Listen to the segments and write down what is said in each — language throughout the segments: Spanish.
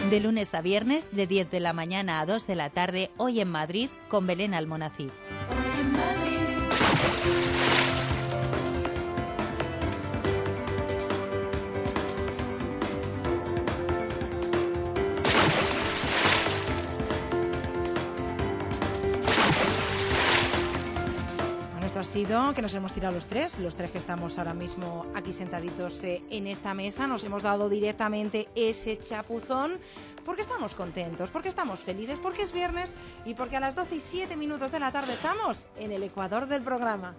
De lunes a viernes, de 10 de la mañana a 2 de la tarde, hoy en Madrid, con Belén Almonacid. Ha sido que nos hemos tirado los tres que estamos ahora mismo aquí sentaditos en esta mesa. Nos hemos dado directamente ese chapuzón porque estamos contentos, porque estamos felices, porque es viernes y porque a las 12:07 de la tarde estamos en el ecuador del programa.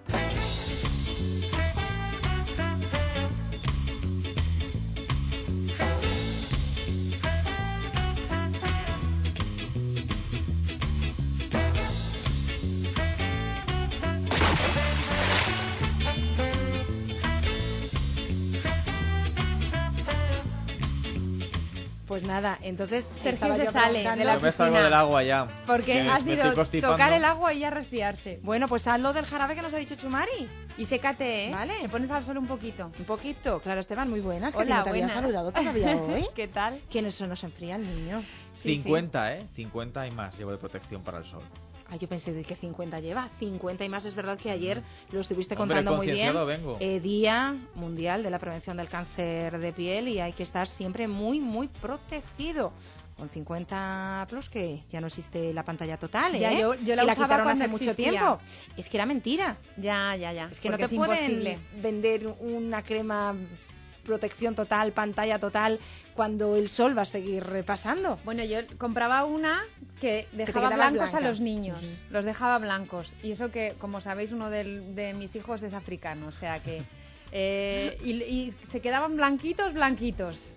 Pues nada, entonces Sergio se sale de la piscina. Yo me salgo del agua ya. Porque ha sido tocar el agua y ya resfriarse. Bueno, pues haz lo del jarabe que nos ha dicho Chumari. Y sécate, ¿eh? Vale. Te pones al sol un poquito. Un poquito. Claro, Esteban, muy buenas. Hola, que no te había buenas. saludado todavía hoy. ¿Qué tal? ¿Quiénes son? Nos enfría el niño. 50, ¿eh? 50 y más llevo de protección para el sol. Ay, yo pensé de que 50 lleva. 50 y más. Es verdad que ayer lo estuviste Hombre, contando muy bien. vengo. Día Mundial de la Prevención del Cáncer de Piel y hay que estar siempre muy, muy protegido. Con 50 plus, que ya no existe la pantalla total, ¿eh? Ya, yo la y la usaba quitaron cuando hace mucho existía. tiempo. Es que era mentira. Ya. Es que porque no te es pueden imposible. vender una crema protección total, pantalla total, cuando el sol va a seguir pasando. Bueno, yo compraba una que dejaba quedaba blancos blanca. a los niños. Los dejaba blancos. Y eso que, como sabéis, uno de mis hijos es africano. O sea que... y se quedaban blanquitos.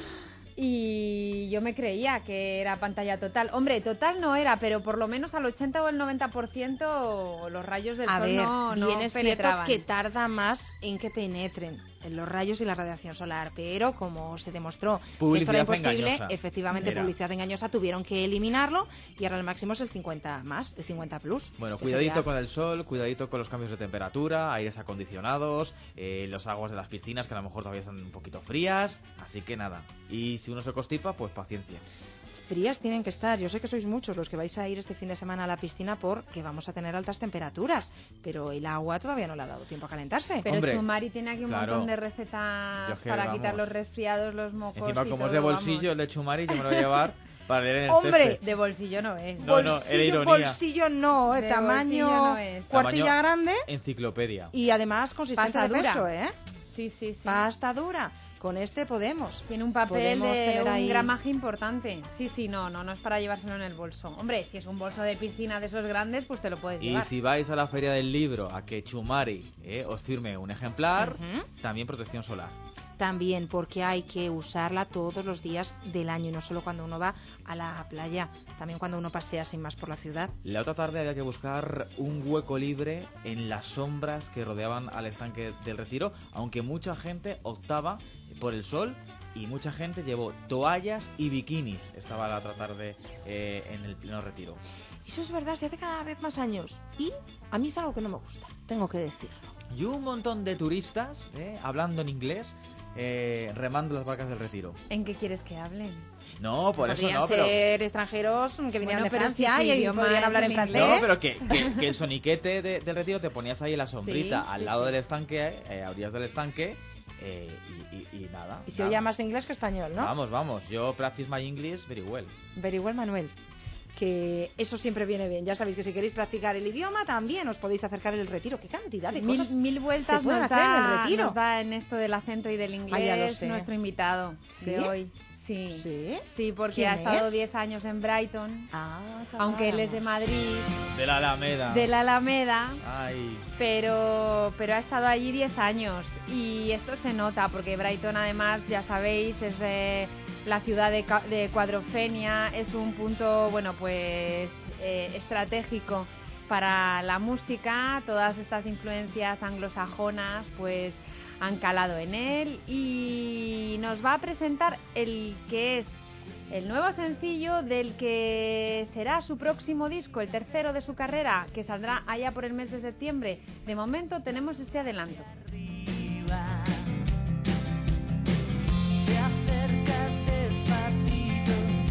Y yo me creía que era pantalla total. Hombre, total no era, pero por lo menos al 80 o el 90% los rayos del sol no bien es cierto penetraban. que tarda más en que penetren en los rayos y la radiación solar, pero como se demostró que esto Publicidad era imposible, engañosa. efectivamente Era. publicidad engañosa, tuvieron que eliminarlo y ahora el máximo es el 50 más, el 50 plus. Bueno, Eso cuidadito ya- con el sol, cuidadito con los cambios de temperatura, aires acondicionados, los aguas de las piscinas que a lo mejor todavía están un poquito frías, así que nada. Y si uno se constipa, pues paciencia. Frías tienen que estar. Yo sé que sois muchos los que vais a ir este fin de semana a la piscina porque vamos a tener altas temperaturas, pero el agua todavía no le ha dado tiempo a calentarse. Pero Hombre, Chumari tiene aquí un claro. montón de recetas Yo es que, para quitar vamos, los resfriados, los mocos Encima, y como todo, es de bolsillo, vamos. el de Chumari, yo me lo voy a llevar para leer en el ¡Hombre! césped. De bolsillo no es. No, era ironía. Bolsillo no, De tamaño bolsillo no es. cuartilla Tamaño grande Enciclopedia. y además consistente Pasta de dura. peso, ¿eh? Sí. Pasta dura. Con este podemos. Tiene un papel Podemos de tener un ahí- gramaje importante. Sí, no es para llevárselo en el bolso. Hombre, si es un bolso de piscina de esos grandes, pues te lo puedes Y llevar. si vais a la feria del libro a que Chumari os firme un ejemplar, Ujú. también protección solar. También porque hay que usarla todos los días del año y no solo cuando uno va a la playa, también cuando uno pasea sin más por la ciudad. La otra tarde había que buscar un hueco libre en las sombras que rodeaban al estanque del Retiro, aunque mucha gente optaba por el sol y mucha gente llevó toallas y bikinis. Estaba la otra tarde en el pleno Retiro. Eso es verdad, se hace cada vez más años y a mí es algo que no me gusta, tengo que decirlo. Y un montón de turistas hablando en inglés, remando las barcas del Retiro. ¿En qué quieres que hablen? No, por eso Podrían no, pero... ser extranjeros que vinieran Bueno, de pero Francia si su y idioma podrían es hablar en el francés. No, pero que el soniquete del Retiro te ponías ahí en la sombrita, Sí, al sí, lado sí. del estanque, a orillas del estanque, y nada. Y se nada. oye más inglés que español, ¿no? Vamos, yo practice my English very well. Very well, Manuel. Que eso siempre viene bien. Ya sabéis que si queréis practicar el idioma, también os podéis acercar en el Retiro. ¡Qué cantidad de cosas Mil se vueltas pueden nos hacer en el da, Retiro! nos da en esto del acento y del Ah, ya lo inglés sé. nuestro invitado ¿Sí? de hoy. Sí. ¿Sí? Sí, porque ¿Quién ha estado es? 10 años en Brighton, Ah, aunque él es de Madrid, De la Alameda. de la Alameda, Ay, pero ha estado allí 10 años y esto se nota porque Brighton, además, ya sabéis, es la ciudad de Cuadrofenia, es un punto, bueno, pues estratégico para la música. Todas estas influencias anglosajonas pues han calado en él y nos va a presentar el que es el nuevo sencillo del que será su próximo disco, el tercero de su carrera, que saldrá allá por el mes de septiembre. De momento tenemos este adelanto. Te acercas despacito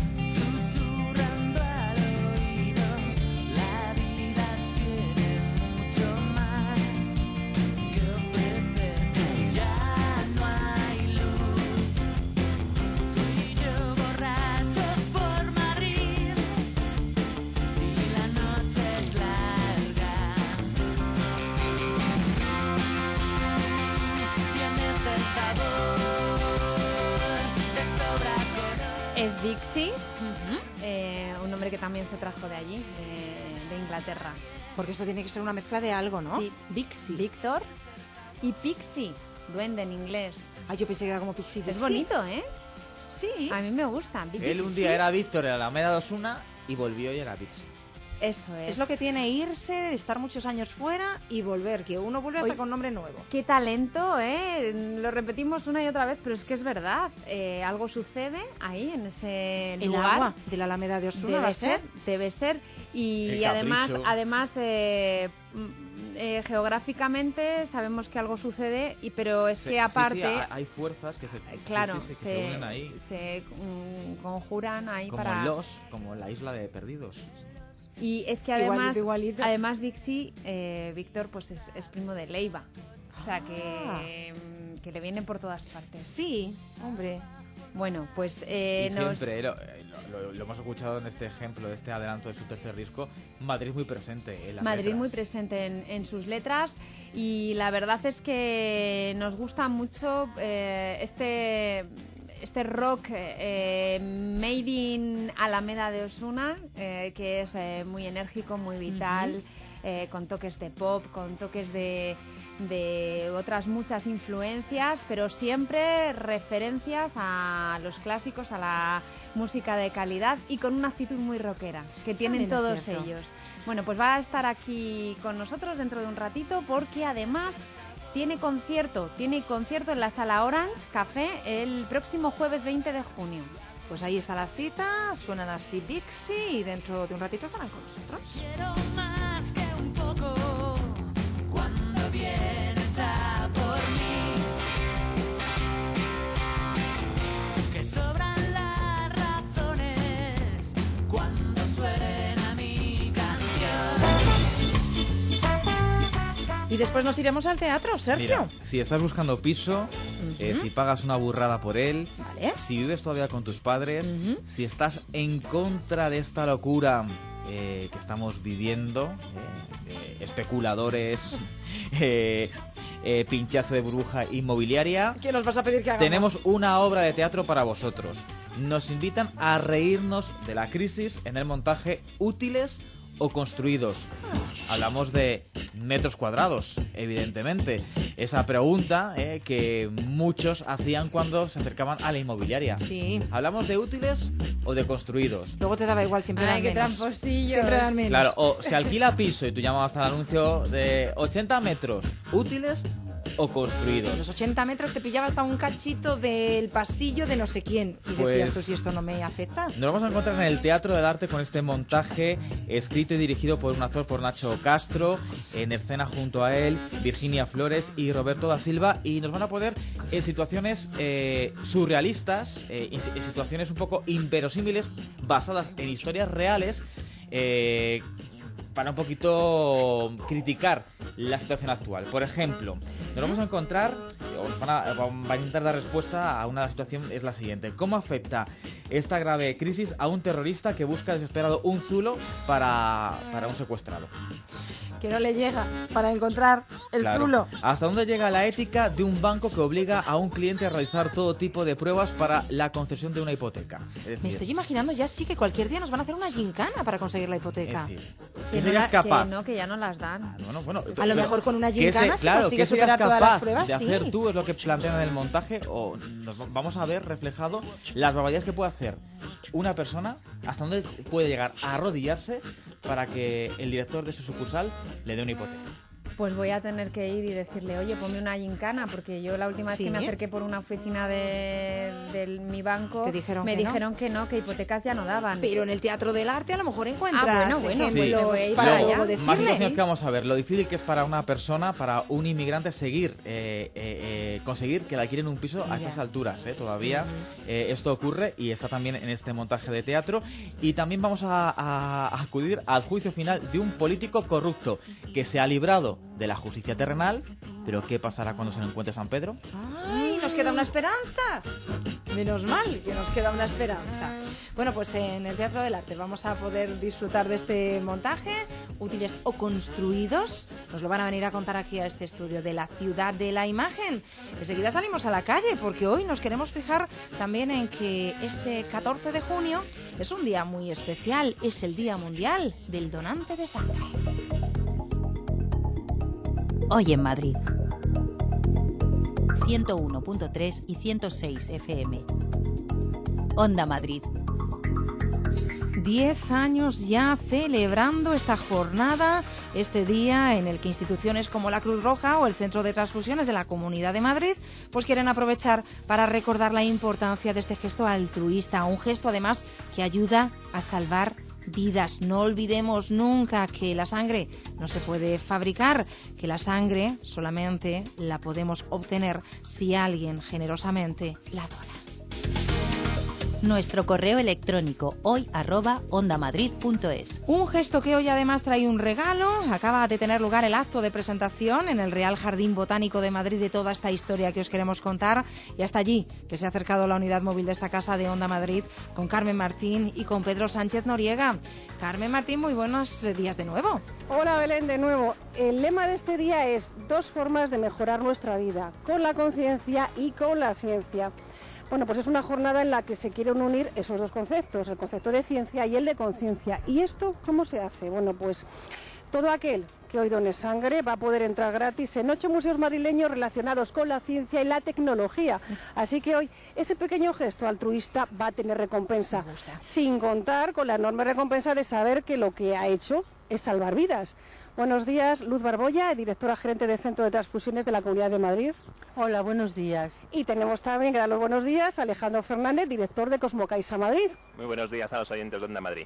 Vixi, un nombre que también se trajo de allí, de Inglaterra. Porque esto tiene que ser una mezcla de algo, ¿no? Sí. Vixi. Víctor y Pixie, duende en inglés. Ah, yo pensé que era como Pixie. Es bonito, ¿eh? Sí. A mí me gusta. Pixie. Él un día era Víctor en la Alameda de Osuna y volvió y era Vixi. Eso es. Es lo que tiene irse, estar muchos años fuera y volver, que uno vuelve hasta Oye, con nombre nuevo. Qué talento, ¿eh? Lo repetimos una y otra vez, pero es que es verdad. Algo sucede ahí, en ese El lugar. agua de la Alameda de Osuna va a ser. Debe ser. Y Qué además, capricho. geográficamente sabemos que algo sucede, pero es que aparte... Sí, hay fuerzas que se, claro, que se unen ahí. se conjuran ahí Como para... como la isla de Perdidos. Y es que además, Igualito. además Vixi, Víctor, pues es primo de Leiva. O sea que le viene por todas partes. Sí, hombre. Bueno, pues Y siempre, lo hemos escuchado en este ejemplo, de este adelanto de su tercer disco, Madrid muy presente en las Madrid letras. muy presente en sus letras, y la verdad es que nos gusta mucho este rock made in Alameda de Osuna, que es muy enérgico, muy vital, con toques de pop, con toques de otras muchas influencias, pero siempre referencias a los clásicos, a la música de calidad, y con una actitud muy rockera que tienen También es todos cierto. ellos. Bueno, pues va a estar aquí con nosotros dentro de un ratito, porque además tiene concierto en la Sala Orange Café el próximo jueves 20 de junio. Pues ahí está la cita, suenan así Vixi y dentro de un ratito estarán con nosotros. Quiero más que un poco cuando vienes a por mí. Que sobran las razones cuando suena mi canción. Y después nos iremos al teatro, Sergio. Mira, si estás buscando piso, si pagas una burrada por él, Vale. si vives todavía con tus padres, si estás en contra de esta locura que estamos viviendo, especuladores, pinchazo de burbuja inmobiliaria, ¿Qué nos vas a pedir que hagamos? tenemos una obra de teatro para vosotros. Nos invitan a reírnos de la crisis en el montaje Útiles o Construidos. Hablamos de metros cuadrados, evidentemente. Esa pregunta que muchos hacían cuando se acercaban a la inmobiliaria. Sí. ¿Hablamos de útiles o de construidos? Luego te daba igual, siempre Ay, dan qué menos. tramposillos. Siempre dan menos. Claro, o se alquila piso y tú llamabas al anuncio de 80 metros, útiles o En construidos. los 80 metros te pillaba hasta un cachito del pasillo de no sé quién. Y Pues- decías tú, si esto no me afecta. Nos vamos a encontrar en el Teatro del Arte con este montaje escrito y dirigido por un actor, por Nacho Castro, en escena junto a él Virginia Flores y Roberto da Silva, y nos van a poner en situaciones surrealistas, en situaciones un poco inverosímiles, basadas en historias reales, para un poquito criticar la situación actual. Por ejemplo, nos vamos a encontrar, o nos van a intentar dar respuesta a una situación, es la siguiente: ¿cómo afecta esta grave crisis a un terrorista que busca desesperado un zulo para un secuestrado? Que no le llega para encontrar el Claro. zulo. ¿Hasta dónde llega la ética de un banco que obliga a un cliente a realizar todo tipo de pruebas para la concesión de una hipoteca? Es decir, Me estoy imaginando ya sí que cualquier día nos van a hacer una gincana para conseguir la hipoteca. es decir, Que ¿qué no serías capaz? Que ya no las dan. Bueno, A lo mejor con una ¿qué gincana se claro, consigue ¿qué serías superar todas las capaz pruebas, de hacer sí. tú? Es lo que plantean en el montaje, o vamos a ver reflejado las barbaridades que puede hacer una persona, hasta dónde puede llegar a arrodillarse para que el director de su sucursal le dé una hipoteca. Pues voy a tener que ir y decirle, oye, ponme una gincana, porque yo la última vez Sí. que me acerqué por una oficina de mi banco, Te dijeron me que no. dijeron que no, que hipotecas ya no daban. Pero en el Teatro del Arte a lo mejor encuentras bueno, Sí. ejemplos voy a ir para para luego allá. Más decirle. situaciones que vamos a ver, lo difícil que es para una persona, para un inmigrante, seguir conseguir que le alquilen un piso a estas alturas. Todavía esto ocurre y está también en este montaje de teatro. Y también vamos a acudir al juicio final de un político corrupto que se ha librado de la justicia terrenal. Pero ¿qué pasará cuando se lo encuentre San Pedro? ¡Ay, nos queda una esperanza! Menos mal que nos queda una esperanza. Bueno, pues en el Teatro del Arte vamos a poder disfrutar de este montaje, útiles o construidos. Nos lo van a venir a contar aquí a este estudio de la Ciudad de la Imagen. Enseguida salimos a la calle porque hoy nos queremos fijar también en que este 14 de junio es un día muy especial. Es el Día Mundial del Donante de Sangre. Hoy en Madrid. 101.3 y 106 FM. Onda Madrid. 10 años ya celebrando esta jornada, este día en el que instituciones como la Cruz Roja o el Centro de Transfusiones de la Comunidad de Madrid pues quieren aprovechar para recordar la importancia de este gesto altruista, un gesto además que ayuda a salvar vidas. No olvidemos nunca que la sangre no se puede fabricar, que la sangre solamente la podemos obtener si alguien generosamente la dona. Nuestro correo electrónico hoy@ondamadrid.es. Un gesto que hoy además trae un regalo. Acaba de tener lugar el acto de presentación en el Real Jardín Botánico de Madrid de toda esta historia que os queremos contar. Y hasta allí que se ha acercado la unidad móvil de esta casa de Onda Madrid con Carmen Martín y con Pedro Sánchez Noriega. Carmen Martín, muy buenos días de nuevo. Hola Belén, de nuevo. El lema de este día es 2 formas de mejorar nuestra vida, con la conciencia y con la ciencia. Bueno, pues es una jornada en la que se quieren unir esos 2 conceptos, el concepto de ciencia y el de conciencia. ¿Y esto cómo se hace? Bueno, pues todo aquel que hoy done sangre va a poder entrar gratis en 8 museos madrileños relacionados con la ciencia y la tecnología. Así que hoy ese pequeño gesto altruista va a tener recompensa, sin contar con la enorme recompensa de saber que lo que ha hecho es salvar vidas. Buenos días, Luz Barbolla, directora gerente del Centro de Transfusiones de la Comunidad de Madrid. Hola, buenos días. Y tenemos también que dar los buenos días a Alejandro Fernández, director de Cosmocaixa Madrid. Muy buenos días a los oyentes de Onda Madrid.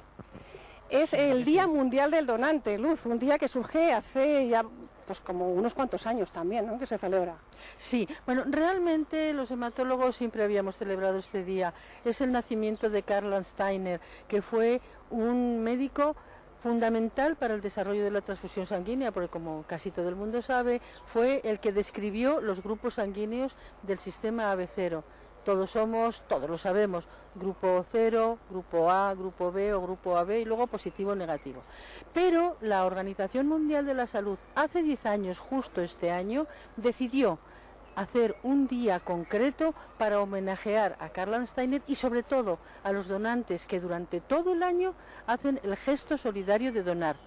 Es el Día Mundial del Donante, Luz, un día que surge hace ya pues como unos cuantos años también, ¿no?, que se celebra. Sí, bueno, realmente los hematólogos siempre habíamos celebrado este día. Es el nacimiento de Karl Landsteiner, que fue un médico fundamental para el desarrollo de la transfusión sanguínea, porque como casi todo el mundo sabe, fue el que describió los grupos sanguíneos del sistema AB0. Todos lo sabemos, grupo 0, grupo A, grupo B o grupo AB y luego positivo o negativo. Pero la Organización Mundial de la Salud hace 10 años, justo este año, decidió hacer un día concreto para homenajear a Karl Landsteiner y sobre todo a los donantes que durante todo el año hacen el gesto solidario de donar.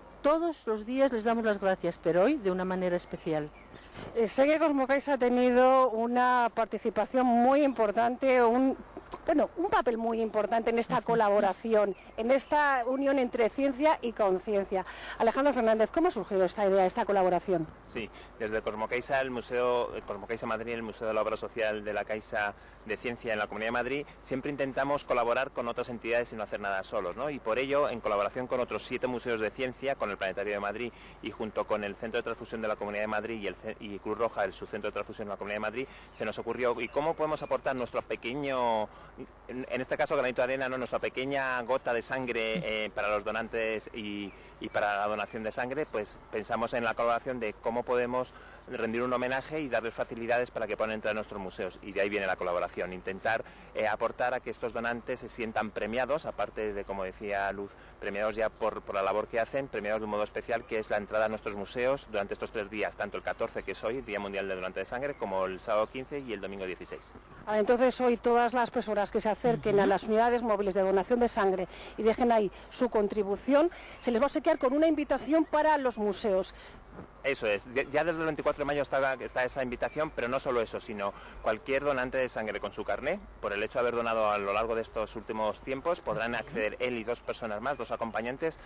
Todos los días les damos las gracias, pero hoy de una manera especial. Sé que Cosmocaixa ha tenido una participación muy importante, un papel muy importante en esta colaboración, en esta unión entre ciencia y conciencia. Alejandro Fernández, ¿cómo ha surgido esta idea, esta colaboración? Sí, desde Cosmocaixa, Cosmocaixa Madrid, el Museo de la Obra Social de la Caixa de Ciencia en la Comunidad de Madrid, siempre intentamos colaborar con otras entidades y no hacer nada solos, ¿no? Y por ello, en colaboración con otros 7 museos de ciencia, con el Planetario de Madrid y junto con el Centro de Transfusión de la Comunidad de Madrid y Cruz Roja, el subcentro de transfusión de la Comunidad de Madrid, se nos ocurrió, ¿y cómo podemos aportar nuestro pequeño, en este caso granito de arena, ¿no?, nuestra pequeña gota de sangre para los donantes y para la donación de sangre? Pues pensamos en la colaboración de cómo podemos rendir un homenaje y darles facilidades para que puedan entrar a nuestros museos, y de ahí viene la colaboración, intentar aportar a que estos donantes se sientan premiados, aparte de, como decía Luz, premiados ya por la labor que hacen, premiados de un modo especial, que es la entrada a nuestros museos durante estos 3 días, tanto el 14, que es hoy, Día Mundial del Donante de Sangre, como el sábado 15 y el domingo 16. Entonces hoy todas las personas que se acerquen a las unidades móviles de donación de sangre y dejen ahí su contribución, se les va a obsequiar con una invitación para los museos. Eso es, ya desde el 24 de mayo está esa invitación, pero no solo eso, sino cualquier donante de sangre con su carné, por el hecho de haber donado a lo largo de estos últimos tiempos, podrán acceder él y 2 personas más, 2 acompañantes,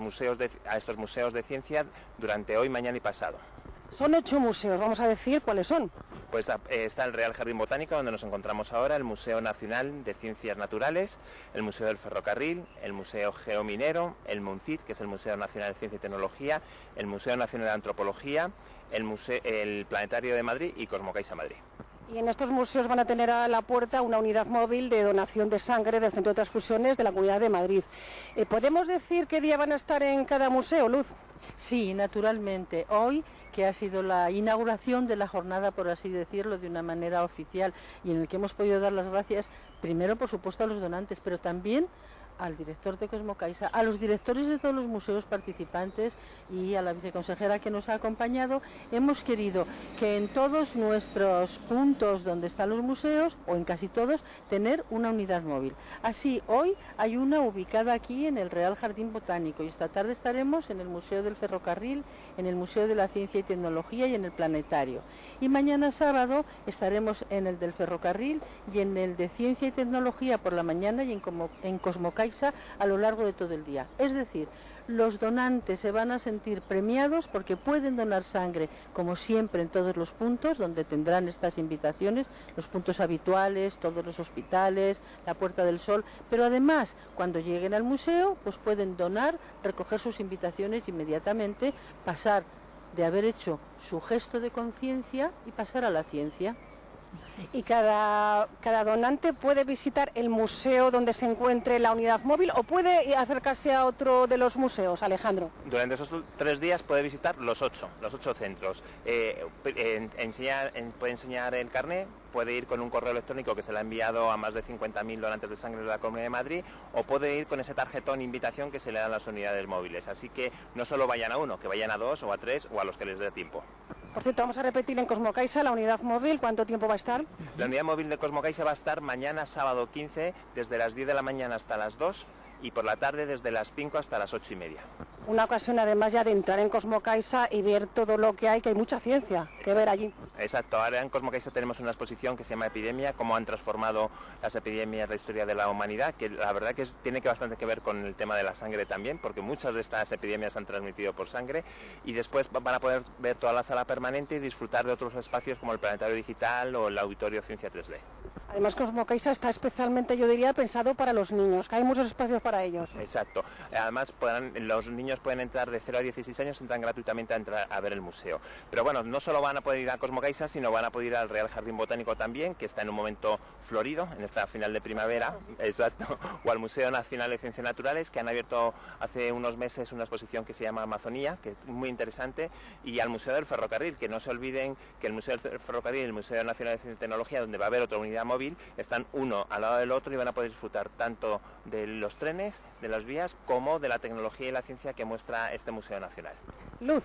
a estos museos de ciencia durante hoy, mañana y pasado. Son 8 museos, vamos a decir cuáles son. Pues está el Real Jardín Botánico, donde nos encontramos ahora, el Museo Nacional de Ciencias Naturales, el Museo del Ferrocarril, el Museo Geominero, el MUNCIT, que es el Museo Nacional de Ciencia y Tecnología, el Museo Nacional de Antropología, el Planetario de Madrid y Cosmocaixa Madrid. Y en estos museos van a tener a la puerta una unidad móvil de donación de sangre del Centro de Transfusiones de la Comunidad de Madrid. ¿Podemos decir qué día van a estar en cada museo, Luz? Sí, naturalmente. Hoy, que ha sido la inauguración de la jornada, por así decirlo, de una manera oficial, y en el que hemos podido dar las gracias, primero, por supuesto, a los donantes, pero también al director de Cosmocaixa, a los directores de todos los museos participantes y a la viceconsejera que nos ha acompañado. Hemos querido que en todos nuestros puntos donde están los museos, o en casi todos, tener una unidad móvil. Así, hoy hay una ubicada aquí en el Real Jardín Botánico y esta tarde estaremos en el Museo del Ferrocarril, en el Museo de la Ciencia y Tecnología y en el Planetario. Y mañana sábado estaremos en el del Ferrocarril y en el de Ciencia y Tecnología por la mañana y en Cosmocaixa a lo largo de todo el día. Es decir, los donantes se van a sentir premiados porque pueden donar sangre, como siempre, en todos los puntos donde tendrán estas invitaciones, los puntos habituales, todos los hospitales, la Puerta del Sol, pero además, cuando lleguen al museo, pues pueden donar, recoger sus invitaciones inmediatamente, pasar de haber hecho su gesto de conciencia y pasar a la ciencia. ¿Y cada donante puede visitar el museo donde se encuentre la unidad móvil o puede acercarse a otro de los museos, Alejandro? Durante esos 3 días puede visitar los 8 centros. Puede enseñar el carné, puede ir con un correo electrónico que se le ha enviado a más de 50.000 donantes de sangre de la Comunidad de Madrid, o puede ir con ese tarjetón invitación que se le dan a las unidades móviles. Así que no solo vayan a uno, que vayan a 2 o a 3 o a los que les dé tiempo. Por cierto, vamos a repetir en Cosmocaixa la unidad móvil. ¿Cuánto tiempo va a estar? La unidad móvil de Cosmocaixa va a estar mañana sábado 15 desde las 10 de la mañana hasta las 2 y por la tarde desde las 5 hasta las 8:30. Una ocasión además ya de entrar en Cosmocaixa y ver todo lo que hay mucha ciencia que ver allí. Exacto, ahora en Cosmocaixa tenemos una exposición que se llama Epidemia, cómo han transformado las epidemias la historia de la humanidad, que la verdad que tiene bastante que ver con el tema de la sangre también, porque muchas de estas epidemias se han transmitido por sangre, y después van a poder ver toda la sala permanente y disfrutar de otros espacios como el Planetario Digital o el Auditorio Ciencia 3D. Además, Cosmocaixa está especialmente, yo diría, pensado para los niños, que hay muchos espacios para ellos. Exacto. Además, los niños pueden entrar de 0 a 16 años, entran gratuitamente a ver el museo. Pero bueno, no solo van a poder ir a Cosmocaixa, sino van a poder ir al Real Jardín Botánico también, que está en un momento florido, en esta final de primavera, exacto, o al Museo Nacional de Ciencias Naturales, que han abierto hace unos meses una exposición que se llama Amazonía, que es muy interesante, y al Museo del Ferrocarril, que no se olviden que el Museo del Ferrocarril y el Museo Nacional de Ciencia y Tecnología, donde va a haber otra unidad móvil, están uno al lado del otro y van a poder disfrutar tanto de los trenes, de las vías, como de la tecnología y la ciencia que muestra este Museo Nacional. Luz.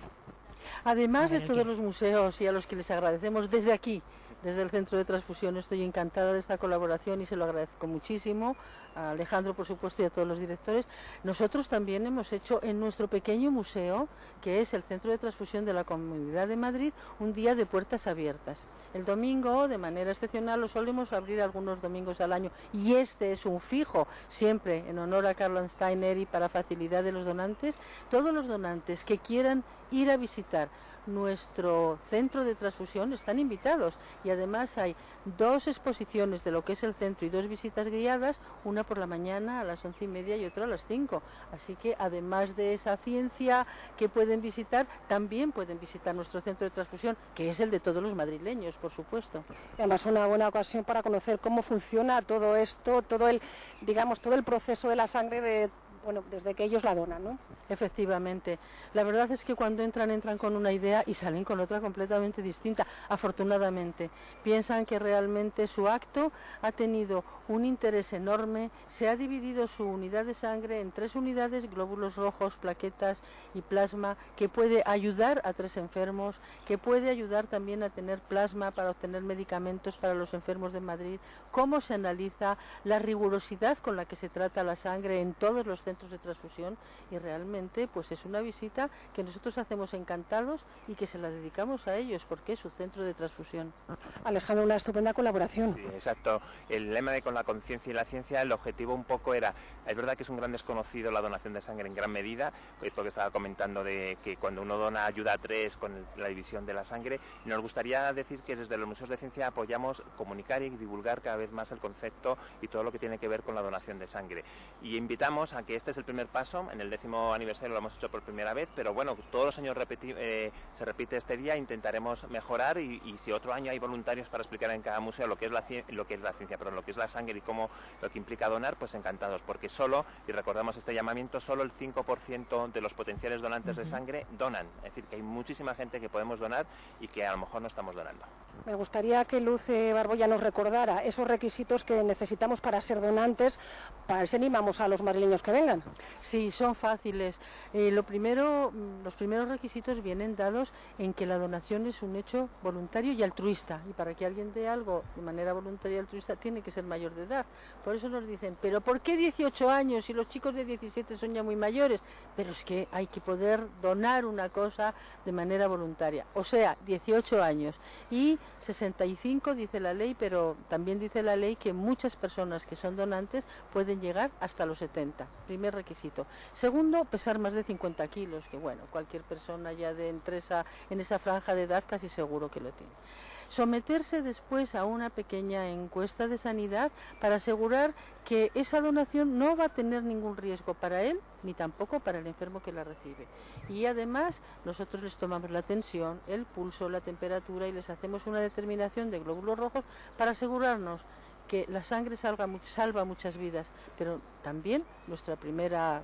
Además de todos los museos y a los que les agradecemos desde aquí, desde el Centro de Transfusión, estoy encantada de esta colaboración y se lo agradezco muchísimo a Alejandro, por supuesto, y a todos los directores. Nosotros también hemos hecho en nuestro pequeño museo, que es el Centro de Transfusión de la Comunidad de Madrid, un día de puertas abiertas. El domingo, de manera excepcional, lo solemos abrir algunos domingos al año, y este es un fijo, siempre en honor a Karl Steiner y para facilidad de los donantes. Todos los donantes que quieran ir a visitar nuestro centro de transfusión están invitados, y además hay 2 exposiciones de lo que es el centro y 2 visitas guiadas, una por la mañana a las 11:30 y otra a las 5. Así que además de esa ciencia que pueden visitar, también pueden visitar nuestro centro de transfusión, que es el de todos los madrileños, por supuesto. Además, una buena ocasión para conocer cómo funciona todo esto, todo el proceso de la sangre desde que ellos la donan, ¿no? Efectivamente. La verdad es que cuando entran con una idea y salen con otra completamente distinta, afortunadamente. Piensan que realmente su acto ha tenido un interés enorme, se ha dividido su unidad de sangre en 3 unidades, glóbulos rojos, plaquetas y plasma, que puede ayudar a 3 enfermos, que puede ayudar también a tener plasma para obtener medicamentos para los enfermos de Madrid, cómo se analiza, la rigurosidad con la que se trata la sangre en todos los centros de transfusión, y realmente pues es una visita que nosotros hacemos encantados y que se la dedicamos a ellos porque es su centro de transfusión. Alejandro, una estupenda colaboración. Sí, exacto. El lema de Con la conciencia y la ciencia, el objetivo un poco era, es verdad que es un gran desconocido la donación de sangre en gran medida, esto que estaba comentando de que cuando uno dona ayuda a 3 con la división de la sangre, y nos gustaría decir que desde los museos de ciencia apoyamos comunicar y divulgar cada vez más el concepto y todo lo que tiene que ver con la donación de sangre. Y invitamos a que este es el primer paso. En el 10º aniversario lo hemos hecho por primera vez, pero bueno, todos los años se repite este día. Intentaremos mejorar y si otro año hay voluntarios para explicar en cada museo lo que es la ciencia, pero lo que es la sangre y lo que implica donar, pues encantados, porque y recordamos este llamamiento, solo el 5% de los potenciales donantes de sangre donan. Es decir, que hay muchísima gente que podemos donar y que a lo mejor no estamos donando. Me gustaría que Luz Barboya nos recordara esos requisitos que necesitamos para ser donantes, para ver si animamos a los madrileños que vengan. Sí, son fáciles. Los primeros requisitos vienen dados en que la donación es un hecho voluntario y altruista. Y para que alguien dé algo de manera voluntaria y altruista tiene que ser mayor de edad. Por eso nos dicen, ¿pero por qué 18 años si los chicos de 17 son ya muy mayores? Pero es que hay que poder donar una cosa de manera voluntaria. O sea, 18 años. Y 65 dice la ley, pero también dice la ley que muchas personas que son donantes pueden llegar hasta los 70. Primer requisito. Segundo, pesar más de 50 kilos, que bueno, cualquier persona ya en esa franja de edad casi seguro que lo tiene. Someterse después a una pequeña encuesta de sanidad para asegurar que esa donación no va a tener ningún riesgo para él ni tampoco para el enfermo que la recibe. Y además nosotros les tomamos la tensión, el pulso, la temperatura y les hacemos una determinación de glóbulos rojos para asegurarnos que la sangre salva muchas vidas, pero también nuestra primera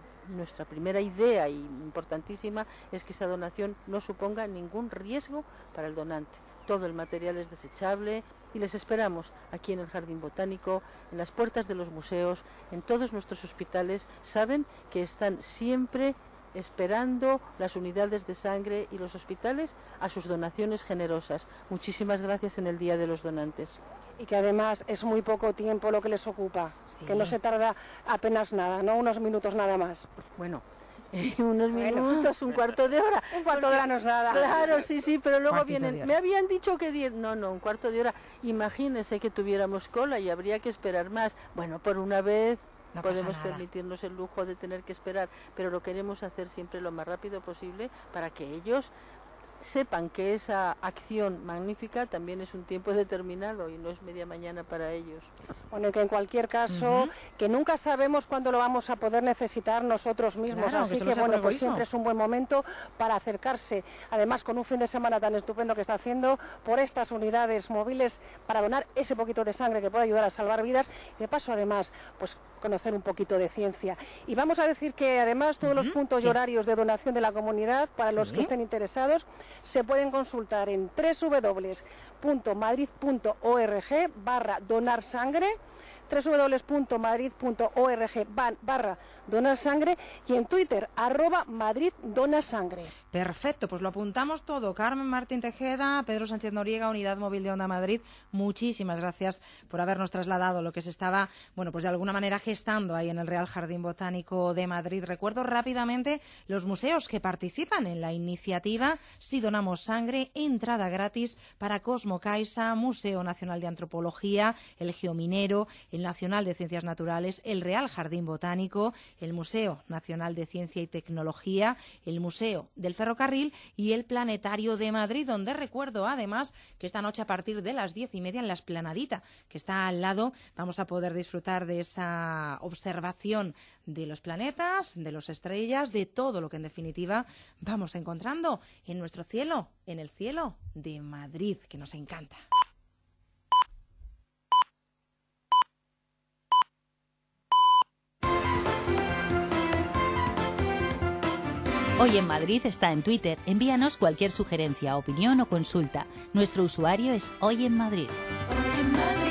idea y importantísima es que esa donación no suponga ningún riesgo para el donante. Todo el material es desechable y les esperamos aquí en el Jardín Botánico, en las puertas de los museos, en todos nuestros hospitales. Saben que están siempre esperando las unidades de sangre y los hospitales a sus donaciones generosas. Muchísimas gracias en el Día de los Donantes. Y que además es muy poco tiempo lo que les ocupa, sí. Que no se tarda apenas nada, ¿no? Unos minutos nada más. Bueno, unos minutos, un cuarto de hora. Un cuarto de hora no es nada. Claro, sí, pero luego vienen. Me habían dicho que 10. No, un cuarto de hora. Imagínense que tuviéramos cola y habría que esperar más. Bueno, por una vez no podemos permitirnos el lujo de tener que esperar, pero lo queremos hacer siempre lo más rápido posible para que ellos sepan que esa acción magnífica también es un tiempo determinado y no es media mañana para ellos. Bueno, y que en cualquier caso, que nunca sabemos cuándo lo vamos a poder necesitar nosotros mismos, claro, así que bueno, pues siempre es un buen momento para acercarse, además con un fin de semana tan estupendo que está haciendo por estas unidades móviles para donar ese poquito de sangre que puede ayudar a salvar vidas y de paso además, pues conocer un poquito de ciencia. Y vamos a decir que además todos los puntos y horarios de donación de la comunidad, para los que estén interesados, se pueden consultar en www.madrid.org/donarsangre, www.madrid.org/donarsangre y en Twitter @MadridDonasangre. Perfecto, pues lo apuntamos todo. Carmen Martín Tejeda, Pedro Sánchez Noriega, Unidad Móvil de Onda Madrid, muchísimas gracias por habernos trasladado lo que se estaba, bueno, pues de alguna manera gestando ahí en el Real Jardín Botánico de Madrid. Recuerdo rápidamente los museos que participan en la iniciativa Si Donamos Sangre, entrada gratis para Cosmo Caixa, Museo Nacional de Antropología, el Geominero, el Nacional de Ciencias Naturales, el Real Jardín Botánico, el Museo Nacional de Ciencia y Tecnología, el Museo del Ferrocarril y el Planetario de Madrid, donde recuerdo además que esta noche a partir de las 10:30 en la Esplanadita, que está al lado, vamos a poder disfrutar de esa observación de los planetas, de las estrellas, de todo lo que en definitiva vamos encontrando en nuestro cielo, en el cielo de Madrid, que nos encanta. Hoy en Madrid está en Twitter. Envíanos cualquier sugerencia, opinión o consulta. Nuestro usuario es Hoy en Madrid. Hoy en Madrid.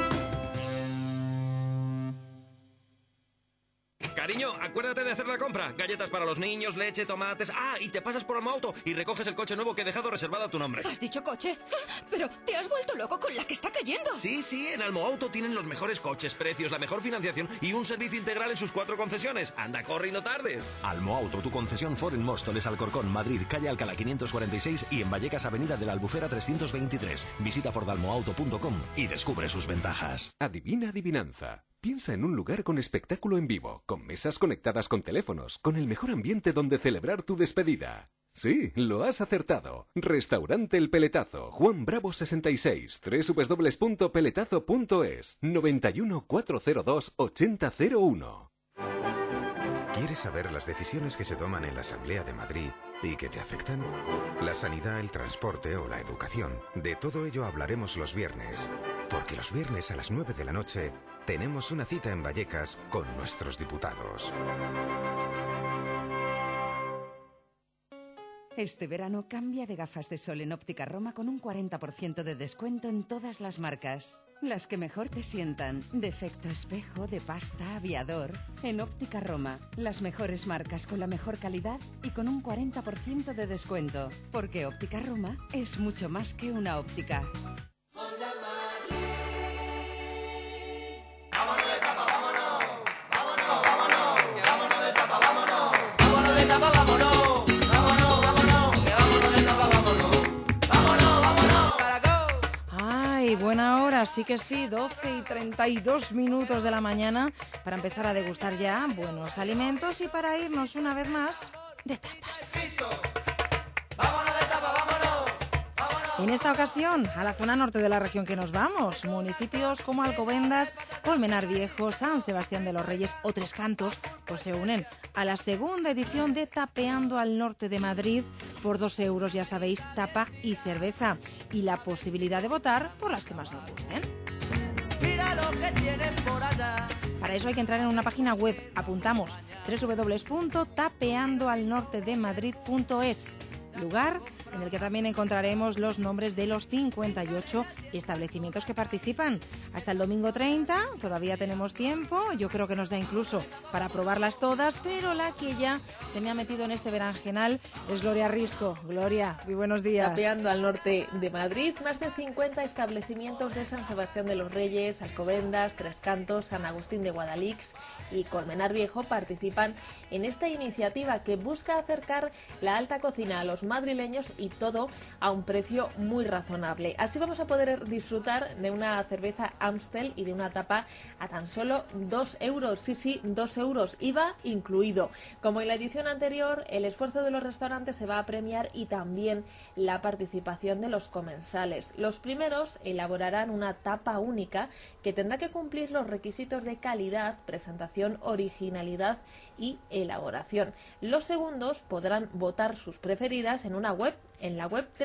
Cariño, acuérdate de hacer la compra. Galletas para los niños, leche, tomates... Ah, y te pasas por Almoauto y recoges el coche nuevo que he dejado reservado a tu nombre. ¿Has dicho coche? Pero te has vuelto loco con la que está cayendo. Sí, en Almoauto tienen los mejores coches, precios, la mejor financiación y un servicio integral en sus 4 concesiones. Anda, corre y no tardes. Almoauto, tu concesión Ford en Móstoles, Alcorcón, Madrid, calle Alcalá 546 y en Vallecas, avenida de la Albufera 323. Visita fordalmoauto.com y descubre sus ventajas. Adivina adivinanza. Piensa en un lugar con espectáculo en vivo, con mesas conectadas con teléfonos, con el mejor ambiente donde celebrar tu despedida. Sí, lo has acertado. Restaurante El Peletazo, Juan Bravo 66, www.peletazo.es, 91 402 8001. ¿Quieres saber las decisiones que se toman en la Asamblea de Madrid y que te afectan? La sanidad, el transporte o la educación. De todo ello hablaremos los viernes. Porque los viernes a las 9 de la noche tenemos una cita en Vallecas con nuestros diputados. Este verano cambia de gafas de sol en Óptica Roma con un 40% de descuento en todas las marcas. Las que mejor te sientan. De efecto espejo, de pasta, aviador. En Óptica Roma, las mejores marcas con la mejor calidad y con un 40% de descuento. Porque Óptica Roma es mucho más que una óptica. Buena hora, sí que sí, 12 y 32 minutos de la mañana para empezar a degustar ya buenos alimentos y para irnos una vez más de tapas. En esta ocasión, a la zona norte de la región que nos vamos, municipios como Alcobendas, Colmenar Viejo, San Sebastián de los Reyes o Tres Cantos, pues se unen a la segunda edición de Tapeando al Norte de Madrid por 2 euros, ya sabéis, tapa y cerveza, y la posibilidad de votar por las que más nos gusten. Mira lo que tienen por allá. Para eso hay que entrar en una página web, apuntamos www.tapeandoalnortedemadrid.es, lugar en el que también encontraremos los nombres de los 58 establecimientos que participan. Hasta el domingo 30 todavía tenemos tiempo, yo creo que nos da incluso para probarlas todas, pero la que ya se me ha metido en este berenjenal es Gloria Risco. Gloria, muy buenos días. Tapeando al norte de Madrid, más de 50 establecimientos de San Sebastián de los Reyes, Alcobendas, Tres Cantos, San Agustín de Guadalix y Colmenar Viejo participan en esta iniciativa que busca acercar la alta cocina a los madrileños y todo a un precio muy razonable. Así vamos a poder disfrutar de una cerveza Amstel y de una tapa a tan solo 2 euros. Sí, 2 euros, IVA incluido. Como en la edición anterior, el esfuerzo de los restaurantes se va a premiar y también la participación de los comensales. Los primeros elaborarán una tapa única que tendrá que cumplir los requisitos de calidad, presentación, originalidad y elaboración. Los segundos podrán votar sus preferidas en una web, en la web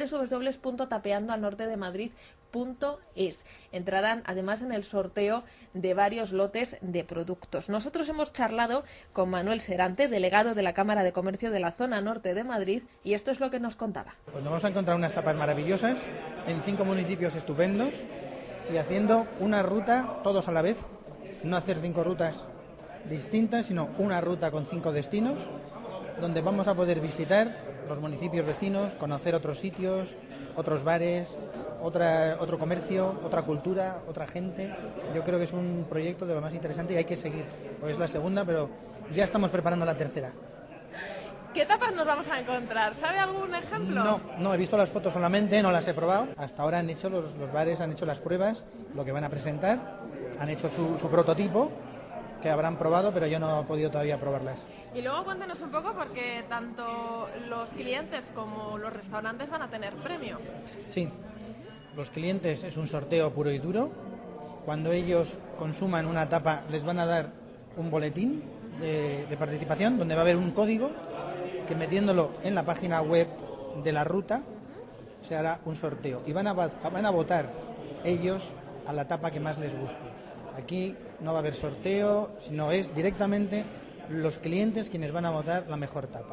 www.tapeandoalnortedemadrid.es. Entrarán además en el sorteo de varios lotes de productos. Nosotros hemos charlado con Manuel Serante, delegado de la Cámara de Comercio de la zona norte de Madrid, y esto es lo que nos contaba. Pues nos vamos a encontrar unas tapas maravillosas en 5 municipios estupendos y haciendo una ruta todos a la vez, no hacer 5 rutas distintas, sino una ruta con 5 destinos, donde vamos a poder visitar los municipios vecinos, conocer otros sitios, otros bares, otro comercio, otra cultura, otra gente. Yo creo que es un proyecto de lo más interesante y hay que seguir. Pues es la segunda, pero ya estamos preparando la tercera. ¿Qué tapas nos vamos a encontrar? ¿Sabe algún ejemplo? No, he visto las fotos solamente, no las he probado. Hasta ahora han hecho los bares han hecho las pruebas, lo que van a presentar, han hecho su prototipo, que habrán probado, pero yo no he podido todavía probarlas. Y luego cuéntenos un poco, porque tanto los clientes como los restaurantes van a tener premio. Sí, los clientes es un sorteo puro y duro. Cuando ellos consuman una tapa les van a dar un boletín de participación, donde va a haber un código que metiéndolo en la página web de la ruta se hará un sorteo. Y van a votar ellos a la tapa que más les guste. Aquí no va a haber sorteo, sino es directamente los clientes quienes van a votar la mejor tapa.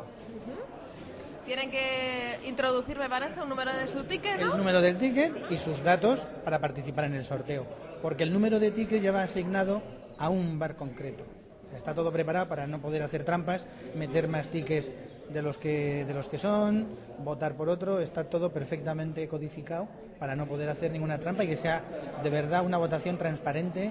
Tienen que introducir, me parece, un número de su ticket, ¿no? El número del ticket y sus datos para participar en el sorteo, porque el número de ticket ya va asignado a un bar concreto. Está todo preparado para no poder hacer trampas, meter más tickets de los que son, votar por otro. Está todo perfectamente codificado para no poder hacer ninguna trampa y que sea de verdad una votación transparente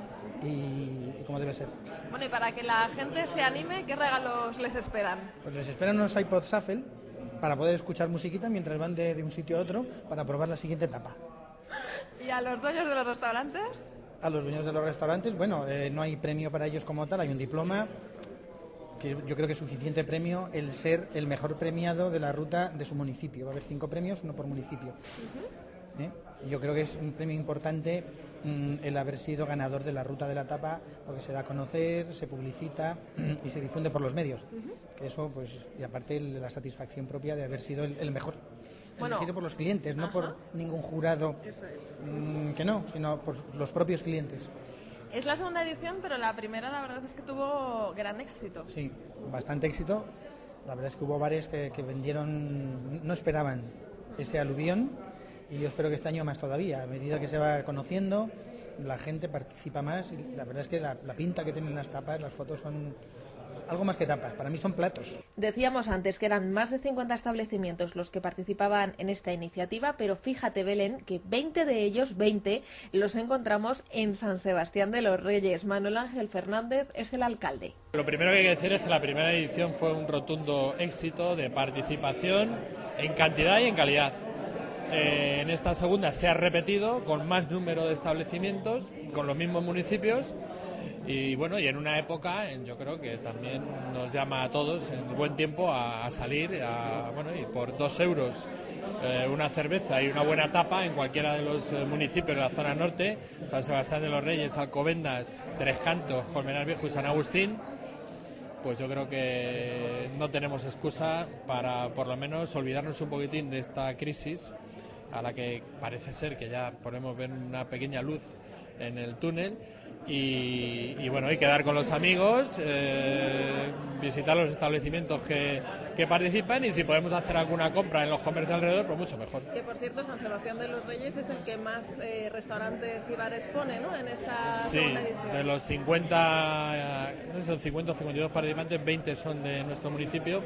y como debe ser. Bueno, y para que la gente se anime, ¿qué regalos les esperan? Pues les esperan unos iPod Shuffle para poder escuchar musiquita mientras van de un sitio a otro para probar la siguiente etapa. ¿Y a los dueños de los restaurantes? A los dueños de los restaurantes, bueno, no hay premio para ellos como tal, hay un diploma, que yo creo que es suficiente premio el ser el mejor premiado de la ruta de su municipio. Va a haber 5 premios, uno por municipio. Yo creo que es un premio importante el haber sido ganador de la ruta de la tapa, porque se da a conocer, se publicita y se difunde por los medios. Que eso, pues, y aparte la satisfacción propia de haber sido el mejor. Elegido por los clientes, no por ningún jurado que no, sino por los propios clientes. Es la segunda edición, pero la primera la verdad es que tuvo gran éxito. Sí, bastante éxito. La verdad es que hubo bares que vendieron, no esperaban ese aluvión, y yo espero que este año más todavía. A medida que se va conociendo, la gente participa más, y la verdad es que la pinta que tienen las tapas, las fotos son algo más que tapas, para mí son platos. Decíamos antes que eran más de 50 establecimientos los que participaban en esta iniciativa, pero fíjate, Belén, que 20 de ellos, 20, los encontramos en San Sebastián de los Reyes. Manuel Ángel Fernández es el alcalde. Lo primero que hay que decir es que la primera edición fue un rotundo éxito de participación en cantidad y en calidad. En esta segunda se ha repetido con más número de establecimientos, con los mismos municipios. Y bueno, y en una época, yo creo que también nos llama a todos en buen tiempo a salir, y por 2 euros una cerveza y una buena tapa en cualquiera de los municipios de la zona norte, San Sebastián de los Reyes, Alcobendas, Tres Cantos, Colmenar Viejo y San Agustín, pues yo creo que no tenemos excusa para por lo menos olvidarnos un poquitín de esta crisis, a la que parece ser que ya podemos ver una pequeña luz en el túnel. Y bueno, y quedar con los amigos, visitar los establecimientos que participan, y si podemos hacer alguna compra en los comercios alrededor, pues mucho mejor. Que por cierto, San Sebastián de los Reyes es el que más restaurantes y bares pone, ¿no?, en esta segunda edición. De los 50, no sé, son 50 o 52 participantes, 20 son de nuestro municipio.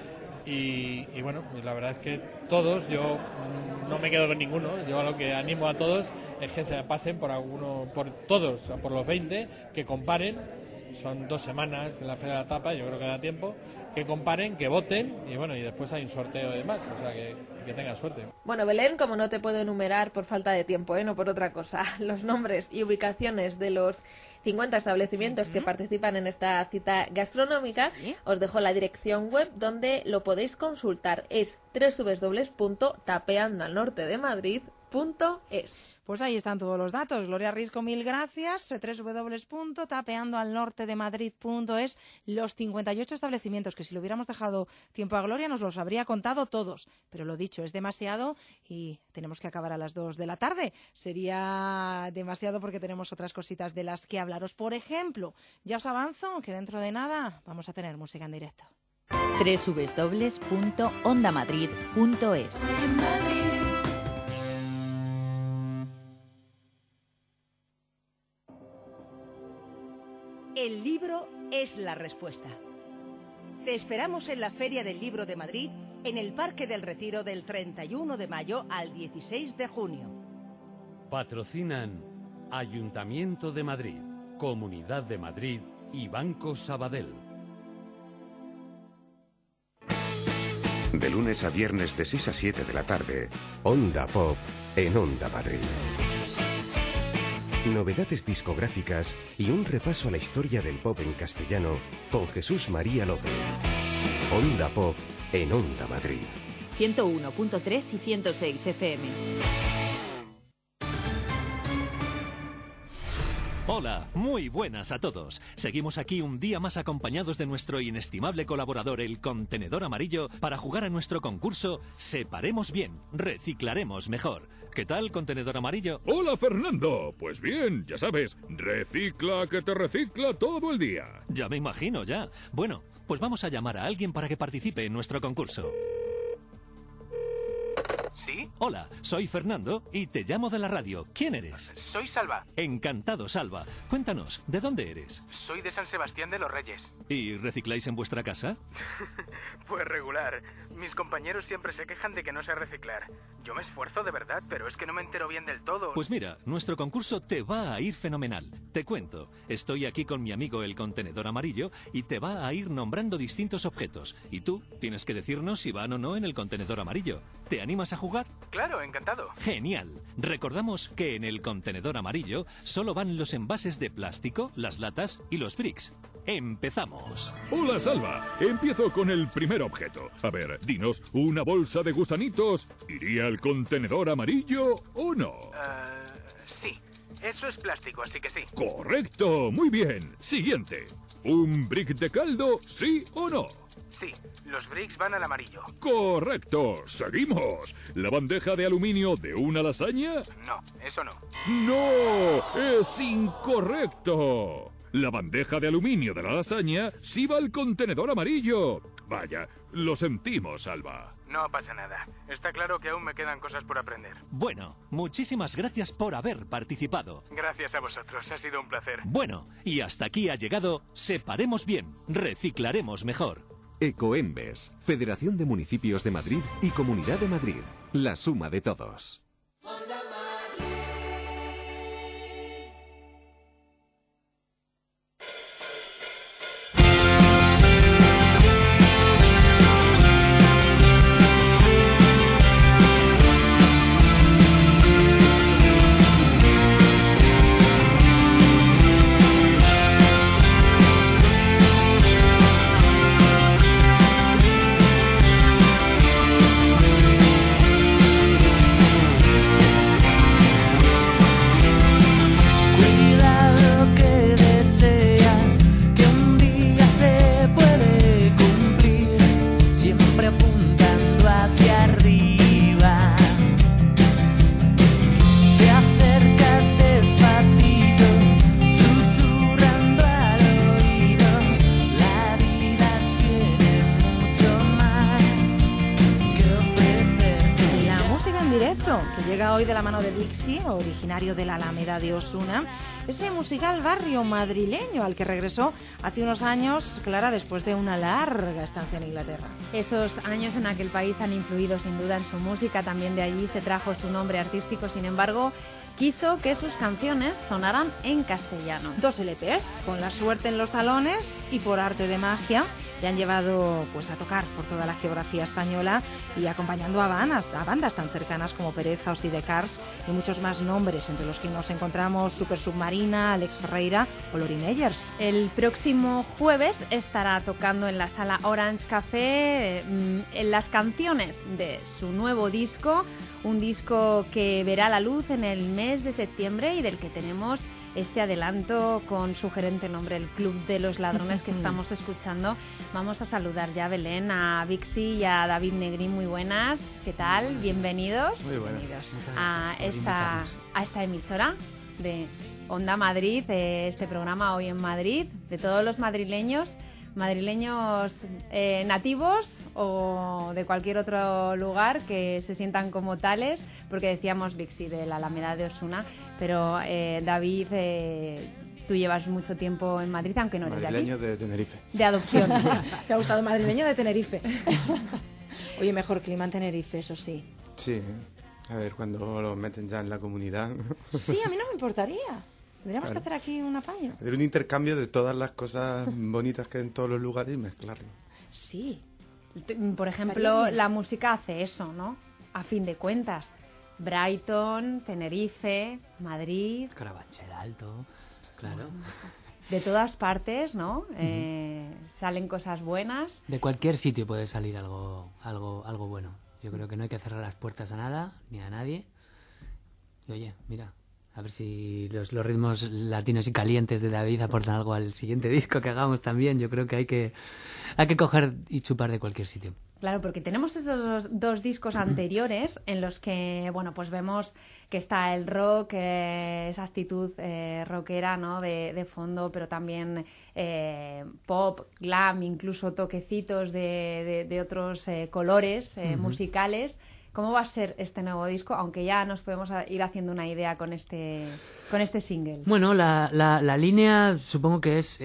Y bueno, la verdad es que todos, yo no me quedo con ninguno, yo a lo que animo a todos es que se pasen por todos, por los 20, que comparen, son 2 semanas de la Feria de la Tapa, yo creo que da tiempo, que comparen, que voten, y bueno, y después hay un sorteo de más, o sea que tengan suerte. Bueno, Belén, como no te puedo enumerar por falta de tiempo, no por otra cosa, los nombres y ubicaciones de los 50 establecimientos que participan en esta cita gastronómica, os dejo la dirección web donde lo podéis consultar. Es www.tapeandoalnortedemadrid.es. Pues ahí están todos los datos. Gloria Risco, mil gracias. www.tapeandoalnortedemadrid.es. Los 58 establecimientos, que si lo hubiéramos dejado tiempo a Gloria nos los habría contado todos. Pero lo dicho, es demasiado y tenemos que acabar a las 2 de la tarde. Sería demasiado porque tenemos otras cositas de las que hablaros. Por ejemplo, ya os avanzo que dentro de nada vamos a tener música en directo. www.ondamadrid.es. El libro es la respuesta. Te esperamos en la Feria del Libro de Madrid, en el Parque del Retiro, del 31 de mayo al 16 de junio. Patrocinan Ayuntamiento de Madrid, Comunidad de Madrid y Banco Sabadell. De lunes a viernes de 6 a 7 de la tarde, Onda Pop en Onda Madrid. Novedades discográficas y un repaso a la historia del pop en castellano con Jesús María López. Onda Pop en Onda Madrid. 101.3 y 106 FM. Hola, muy buenas a todos. Seguimos aquí un día más acompañados de nuestro inestimable colaborador, el Contenedor Amarillo, para jugar a nuestro concurso Separemos Bien, Reciclaremos Mejor. ¿Qué tal, Contenedor Amarillo? Hola, Fernando. Pues bien, ya sabes, recicla que te recicla todo el día. Ya me imagino, ya. Bueno, pues vamos a llamar a alguien para que participe en nuestro concurso. ¿Sí? Hola, soy Fernando y te llamo de la radio. ¿Quién eres? Soy Salva. Encantado, Salva. Cuéntanos, ¿de dónde eres? Soy de San Sebastián de los Reyes. ¿Y recicláis en vuestra casa? Pues regular. Mis compañeros siempre se quejan de que no sé reciclar. Yo me esfuerzo de verdad, pero es que no me entero bien del todo. Pues mira, nuestro concurso te va a ir fenomenal. Te cuento, estoy aquí con mi amigo el Contenedor Amarillo y te va a ir nombrando distintos objetos. Y tú tienes que decirnos si van o no en el Contenedor Amarillo. ¿Te animas a jugar? Claro, encantado. Genial. Recordamos que en el Contenedor Amarillo solo van los envases de plástico, las latas y los bricks. ¡Empezamos! Hola, Salva. Empiezo con el primer objeto. A ver, dinos, ¿una bolsa de gusanitos iría al el contenedor amarillo o no? Sí. Eso es plástico, así que sí. Correcto, muy bien. Siguiente. ¿Un brick de caldo, sí o no? Sí, los bricks van al amarillo. Correcto, seguimos. ¿La bandeja de aluminio de una lasaña? No, eso no. ¡No! ¡Es incorrecto! La bandeja de aluminio de la lasaña sí va al contenedor amarillo. Vaya, lo sentimos, Alba. No pasa nada. Está claro que aún me quedan cosas por aprender. Bueno, muchísimas gracias por haber participado. Gracias a vosotros, ha sido un placer. Bueno, y hasta aquí ha llegado Separemos Bien, Reciclaremos Mejor. Ecoembes, Federación de Municipios de Madrid y Comunidad de Madrid. La suma de todos. Hoy de la mano de Dixie, originario de la Alameda de Osuna, ese musical barrio madrileño al que regresó hace unos años, Clara, después de una larga estancia en Inglaterra. Esos años en aquel país han influido sin duda en su música, también de allí se trajo su nombre artístico, sin embargo, quiso que sus canciones sonaran en castellano. 2 LPs, con la suerte en los talones y por arte de magia, le han llevado pues a tocar por toda la geografía española y acompañando a bandas tan cercanas como Pereza o Sidecars y muchos más nombres, entre los que nos encontramos Super Submarina, Alex Ferreira o Lori Meyers. El próximo jueves estará tocando en la sala Orange Café en las canciones de su nuevo disco, un disco que verá la luz en el mes de septiembre y del que tenemos este adelanto con sugerente nombre, el Club de los Ladrones, que estamos escuchando. Vamos a saludar ya a Belén, a Vixi y a David Negrín. Muy buenas, ¿qué tal? Bienvenidos. Muy buenas. Bienvenidos a esta emisora de Onda Madrid, este programa Hoy en Madrid, de todos los madrileños nativos o de cualquier otro lugar que se sientan como tales, porque decíamos Vixi de la Alameda de Osuna, pero David, tú llevas mucho tiempo en Madrid, aunque no eres de aquí. Madrileño de Tenerife. De adopción. Me ha gustado, madrileño de Tenerife. Oye, mejor clima en Tenerife, eso sí. Sí, a ver, cuando lo meten ya en la comunidad. Sí, a mí no me importaría. Tendríamos que hacer aquí un apaño. Hacer un intercambio de todas las cosas bonitas que hay en todos los lugares y mezclarlo. Sí. Por ejemplo, la música hace eso, ¿no? A fin de cuentas. Brighton, Tenerife, Madrid... Carabanchel Alto, claro. De todas partes, ¿no? Salen cosas buenas. De cualquier sitio puede salir algo bueno. Yo creo que no hay que cerrar las puertas a nada, ni a nadie. Y oye, mira... A ver si los ritmos latinos y calientes de David aportan algo al siguiente disco que hagamos también. Yo creo que hay que coger y chupar de cualquier sitio. Claro, porque tenemos esos dos discos anteriores en los que, bueno, pues vemos que está el rock, esa actitud rockera, ¿no? De fondo, pero también pop, glam, incluso toquecitos de otros colores musicales. ¿Cómo va a ser este nuevo disco? Aunque ya nos podemos ir haciendo una idea con este single. Bueno, la línea supongo que es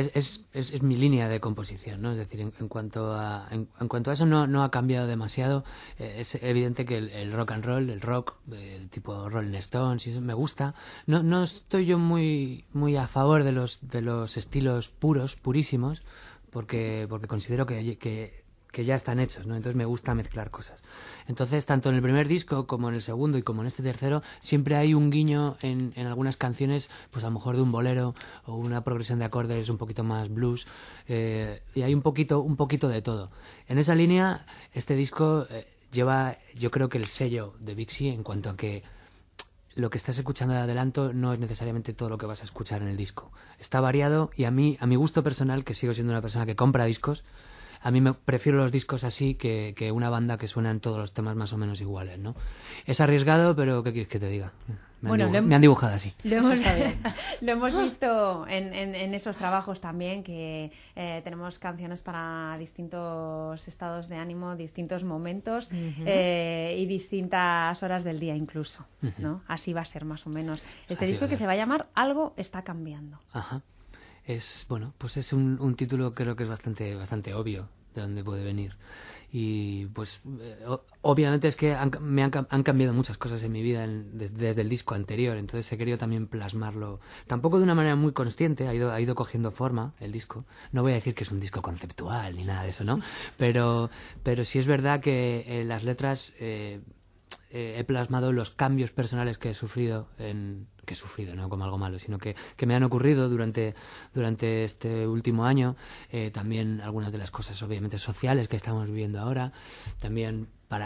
mi línea de composición, ¿no? Es decir, en cuanto a eso no ha cambiado demasiado. Es evidente que el rock and roll, el rock tipo Rolling Stones, y eso me gusta. No estoy yo muy a favor de los estilos purísimos, porque considero que ya están hechos, ¿no? Entonces me gusta mezclar cosas. Entonces, tanto en el primer disco como en el segundo y como en este tercero, siempre hay un guiño en algunas canciones, pues a lo mejor de un bolero o una progresión de acordes un poquito más blues, y hay un poquito de todo. En esa línea, este disco lleva, yo creo que el sello de Vixi en cuanto a que lo que estás escuchando de adelanto no es necesariamente todo lo que vas a escuchar en el disco. Está variado y a mi gusto personal, que sigo siendo una persona que compra discos, a mí me prefiero los discos así que una banda que suena en todos los temas más o menos iguales, ¿no? Es arriesgado, pero ¿qué quieres que te diga? Me han dibujado así. Lo hemos visto en esos trabajos también, que tenemos canciones para distintos estados de ánimo, distintos momentos y distintas horas del día incluso, ¿no? Así va a ser más o menos. Este Así disco que se va a llamar Algo está cambiando. Ajá. Pues es un título, creo que es bastante obvio de dónde puede venir. Y pues obviamente es que han cambiado muchas cosas en mi vida desde el disco anterior, entonces he querido también plasmarlo, tampoco de una manera muy consciente, ha ido cogiendo forma el disco. No voy a decir que es un disco conceptual ni nada de eso, ¿no? Pero sí es verdad que en las letras he plasmado los cambios personales que he sufrido, no como algo malo, sino que me han ocurrido durante este último año. También algunas de las cosas obviamente sociales que estamos viviendo ahora. También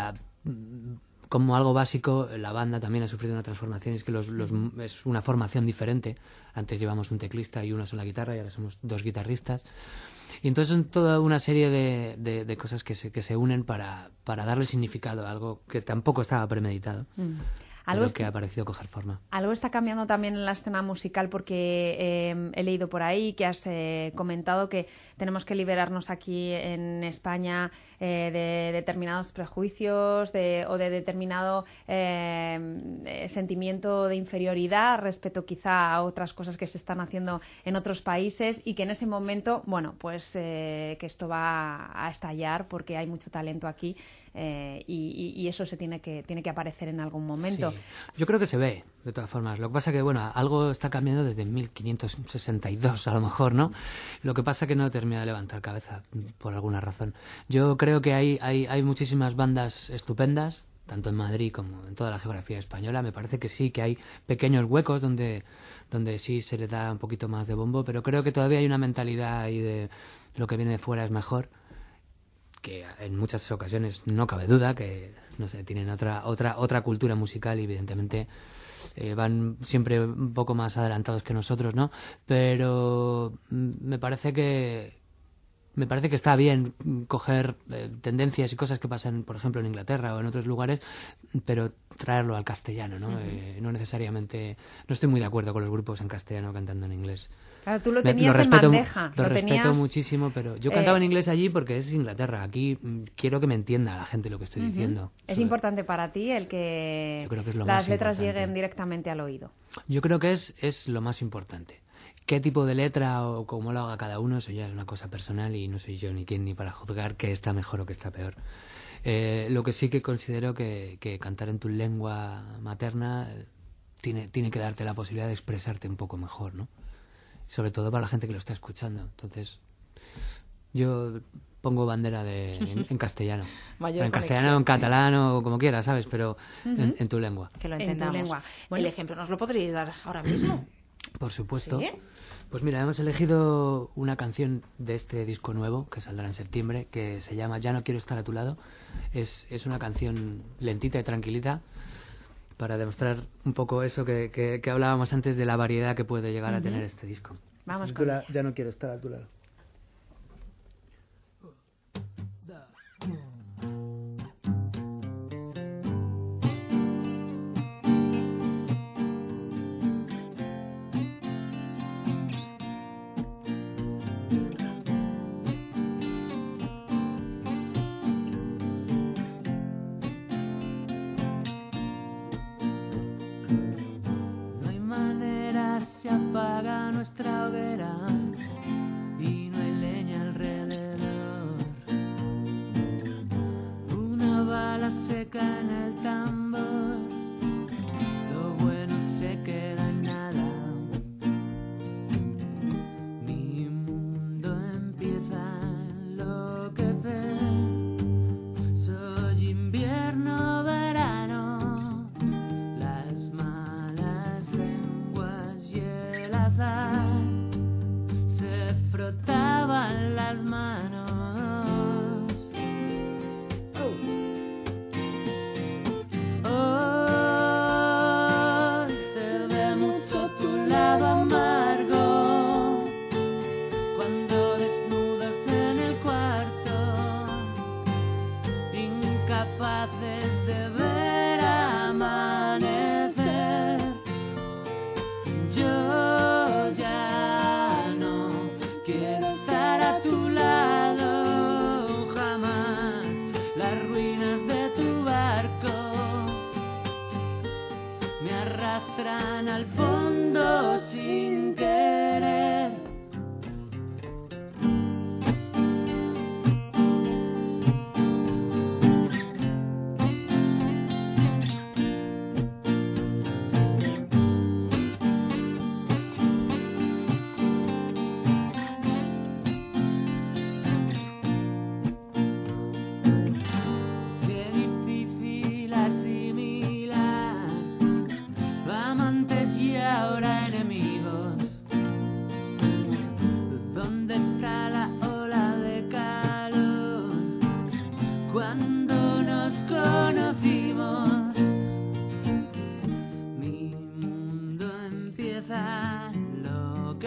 como algo básico, la banda también ha sufrido una transformación, es que es una formación diferente. Antes llevamos un teclista y una sola guitarra y ahora somos 2 guitarristas. Y entonces son toda una serie de cosas que se unen para darle significado a algo que tampoco estaba premeditado. Algo que ha parecido coger forma. Algo está cambiando también en la escena musical, porque he leído por ahí que has comentado que tenemos que liberarnos aquí en España de determinados prejuicios o de determinado sentimiento de inferioridad respecto quizá a otras cosas que se están haciendo en otros países, y que en ese momento, bueno, pues que esto va a estallar porque hay mucho talento aquí y eso se tiene que aparecer en algún momento. Sí. Yo creo que se ve, de todas formas. Lo que pasa que, bueno, algo está cambiando desde 1562, a lo mejor, ¿no? Lo que pasa que no termina de levantar cabeza, por alguna razón. Yo creo que hay muchísimas bandas estupendas, tanto en Madrid como en toda la geografía española. Me parece que sí, que hay pequeños huecos donde sí se le da un poquito más de bombo, pero creo que todavía hay una mentalidad ahí de lo que viene de fuera es mejor, que en muchas ocasiones no cabe duda que, no sé, tienen otra cultura musical y evidentemente van siempre un poco más adelantados que nosotros, ¿no? Pero me parece que está bien coger tendencias y cosas que pasan, por ejemplo, en Inglaterra o en otros lugares, pero traerlo al castellano, ¿no? No necesariamente... No estoy muy de acuerdo con los grupos en castellano cantando en inglés. Claro, tú lo tenías en bandeja. Lo respeto muchísimo, pero yo cantaba en inglés allí porque es Inglaterra. Aquí quiero que me entienda la gente lo que estoy diciendo. ¿Es importante para ti el que las letras lleguen directamente al oído? Yo creo que es lo más importante. ¿Qué tipo de letra o cómo lo haga cada uno? Eso ya es una cosa personal y no soy yo ni quien ni para juzgar qué está mejor o qué está peor. Lo que sí que considero que cantar en tu lengua materna tiene que darte la posibilidad de expresarte un poco mejor, ¿no? Sobre todo para la gente que lo está escuchando. Entonces, yo pongo bandera en castellano. En castellano, en catalán o como quieras, ¿sabes? Pero en tu lengua. Que lo entendamos. En tu lengua. Bueno, el ejemplo nos lo podríais dar ahora mismo. Por supuesto. ¿Sí? Pues mira, hemos elegido una canción de este disco nuevo que saldrá en septiembre, que se llama Ya no quiero estar a tu lado. Es una canción lentita y tranquilita para demostrar un poco eso que hablábamos antes de la variedad que puede llegar a tener este disco. Vamos se titula Ya no quiero estar a tu lado. Se apaga nuestra hoguera y no hay leña alrededor. Una bala seca en el tambor, lo bueno se queda en nada. Mi mundo empieza a enloquecer. Soy invierno, verano, las malas lenguas y el azar se frotaban las manos.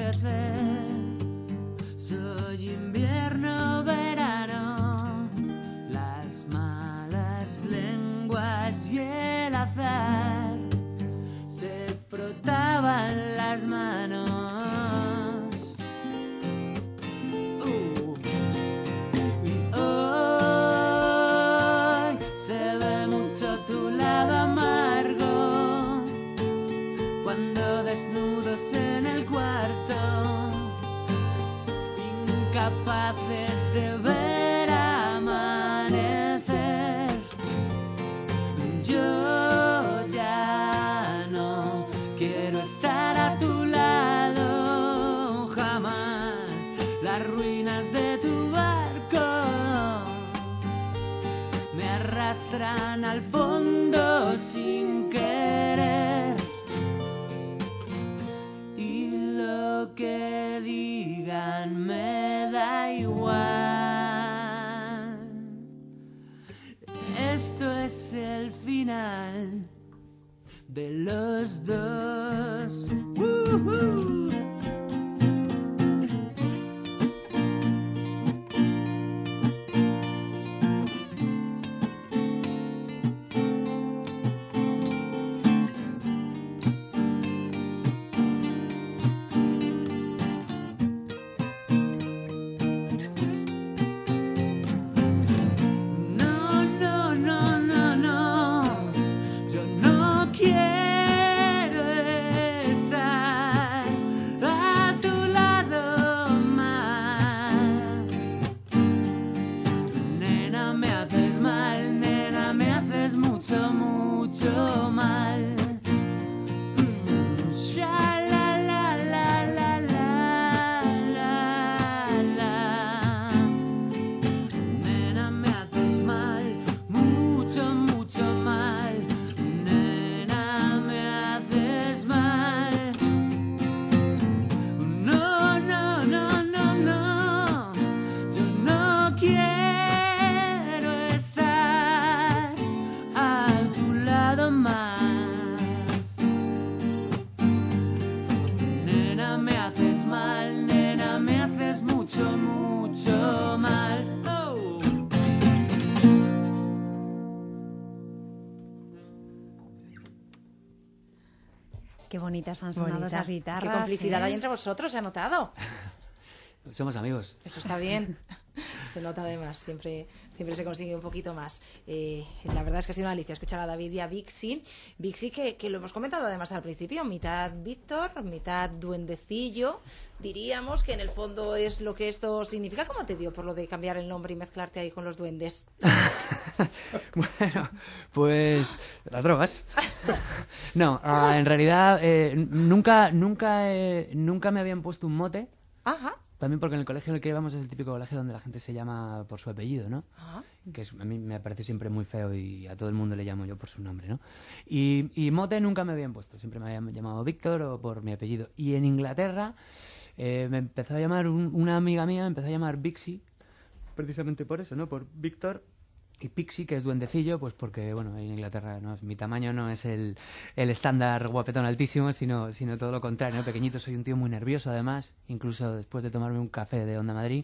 enloquecer. Soy invierno, verano, las malas lenguas y el azar se frotaban las manos. Y hoy se ve mucho tu lado amargo cuando desnudos en el cuarto, incapaces de ver amanecer. Yo ya no quiero estar a tu lado jamás. Las ruinas de tu barco me arrastran al fondo sin querer. Y lo que digan me da igual. Esto es el final de los dos. ¡Woohoo! Qué bonitas han sonado esas guitarras. Qué complicidad hay entre vosotros, se ha notado. Somos amigos. Eso está bien. Se nota además, siempre se consigue un poquito más. La verdad es que ha sido una delicia escuchar a David y a Vixi. Vixi que lo hemos comentado además al principio, mitad Víctor, mitad duendecillo. Diríamos que en el fondo es lo que esto significa. ¿Cómo te dio por lo de cambiar el nombre y mezclarte ahí con los duendes? Bueno, pues las drogas. No, en realidad nunca me habían puesto un mote. Ajá. También porque en el colegio en el que íbamos es el típico colegio donde la gente se llama por su apellido, ¿no? Ajá. Que a mí me parece siempre muy feo y a todo el mundo le llamo yo por su nombre, ¿no? Y mote nunca me habían puesto, siempre me habían llamado Víctor o por mi apellido. Y en Inglaterra me empezó a llamar una amiga mía, me empezó a llamar Vixi, precisamente por eso, ¿no? Por Víctor. Y Pixie, que es duendecillo, pues porque, bueno, en Inglaterra mi tamaño no es el estándar guapetón altísimo, sino todo lo contrario, ¿no? Pequeñito, soy un tío muy nervioso, además, incluso después de tomarme un café de Onda Madrid.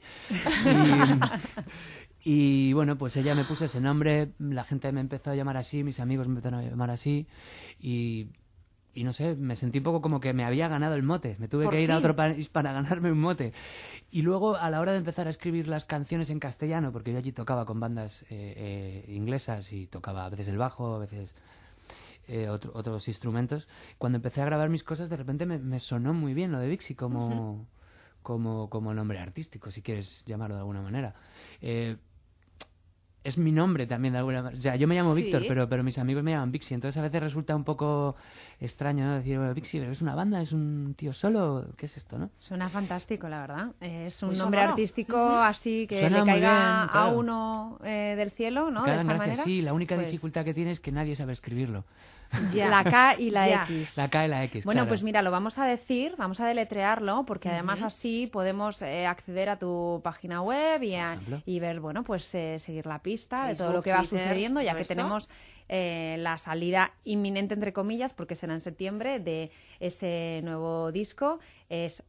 Y bueno, pues ella me puso ese nombre, la gente me empezó a llamar así, mis amigos me empezaron a llamar así, y no sé, me sentí un poco como que me había ganado el mote. Me tuve que ir a otro país para ganarme un mote. Y luego, a la hora de empezar a escribir las canciones en castellano, porque yo allí tocaba con bandas inglesas y tocaba a veces el bajo, a veces otros instrumentos, cuando empecé a grabar mis cosas, de repente me sonó muy bien lo de Vixi como nombre artístico, si quieres llamarlo de alguna manera. Es mi nombre también de alguna manera. O sea, yo me llamo Víctor, pero mis amigos me llaman Vixi. Entonces a veces resulta un poco extraño, ¿no? Decir, bueno, Vixi, ¿pero es una banda? ¿Es un tío solo? ¿Qué es esto, no? Suena fantástico, la verdad. Es un Pues nombre sonoro. artístico así que Suena le muy caiga bien, claro. a uno del cielo, ¿no? Que De hagan esta gracia, manera. sí. La única Pues, dificultad que tiene es que nadie sabe escribirlo. La K y la Ya. X. La K y la X, Bueno, claro. pues mira, lo vamos a decir, vamos a deletrearlo, porque además así podemos acceder a tu página web y ver, bueno, pues seguir la pista. pista de todo Facebook, lo que va Twitter, sucediendo, ya todo que esto. tenemos la salida inminente, entre comillas, porque será en septiembre, de ese nuevo disco. Es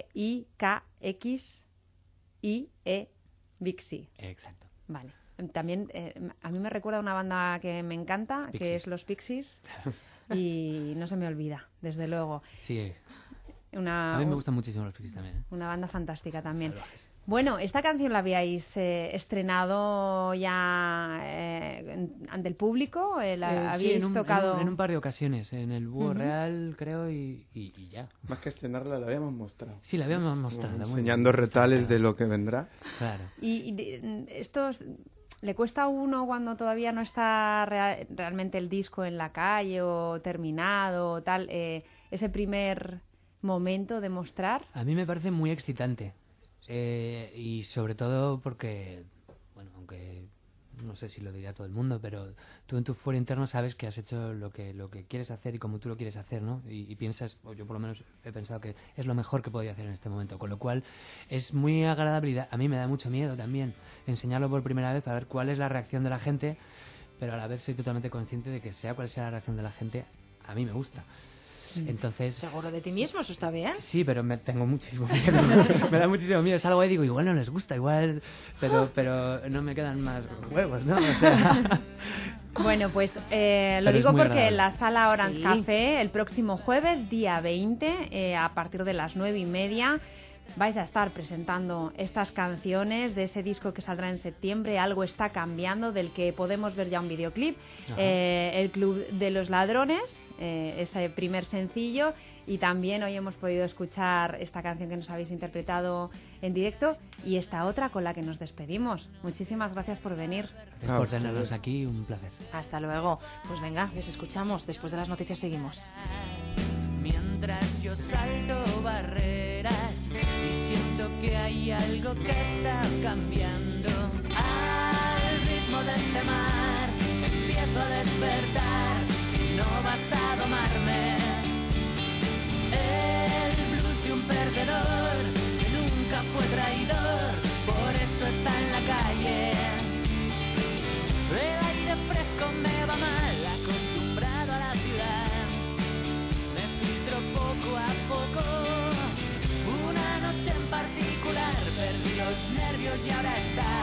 VIKXIE Vixi. Exacto. Vale. También a mí me recuerda a una banda que me encanta, Pixies. que es los Pixies, y no se me olvida, desde luego. Sí. Una, A mí me gustan muchísimo los Pixies también. Una banda fantástica también. Salvajes. Bueno, esta canción la habíais estrenado ya ante el público, la Sí, habíais tocado... en un par de ocasiones, en el Búho Ujú. Real, creo, y ya. Más que estrenarla, la habíamos mostrado. Sí, la habíamos mostrado. Como muy enseñando bien. retales de lo que vendrá. Claro. Estos... ¿Le cuesta a uno cuando todavía no está realmente el disco en la calle o terminado o tal, ese primer momento de mostrar? A mí me parece muy excitante. Y sobre todo porque, bueno, aunque no sé si lo diría todo el mundo, pero tú en tu fuero interno sabes que has hecho lo que quieres hacer y como tú lo quieres hacer, ¿no? Y piensas, o yo por lo menos he pensado que es lo mejor que podía hacer en este momento, con lo cual es muy agradable y a mí me da mucho miedo también enseñarlo por primera vez para ver cuál es la reacción de la gente, pero a la vez soy totalmente consciente de que sea cual sea la reacción de la gente, a mí me gusta. Entonces, Seguro de ti mismo, eso está bien. sí, pero me tengo muchísimo miedo. Me da muchísimo miedo. Salgo y digo, igual no les gusta, igual, pero no me quedan más huevos, ¿no? O sea, Bueno, pues lo Pero digo es muy porque agradable. en la sala Orange Sí. Café, el próximo jueves, día 20, a partir de las 9:30, vais a estar presentando estas canciones de ese disco que saldrá en septiembre, Algo está cambiando, del que podemos ver ya un videoclip, Ajá. El Club de los Ladrones, ese primer sencillo, y también hoy hemos podido escuchar esta canción que nos habéis interpretado en directo y esta otra con la que nos despedimos. Muchísimas gracias por venir. gracias por tenerlos aquí, un placer. Hasta luego. Pues venga, les escuchamos. Después de las noticias seguimos. Mientras yo salto barreras y siento que hay algo que está cambiando. Al ritmo de este mar empiezo a despertar, no vas a domarme. El blues de un perdedor que nunca fue traidor, por eso está en la calle. El aire fresco me va mal, acostumbrado a la ciudad. Me filtro poco a poco. Una noche en particular perdí los nervios y ahora está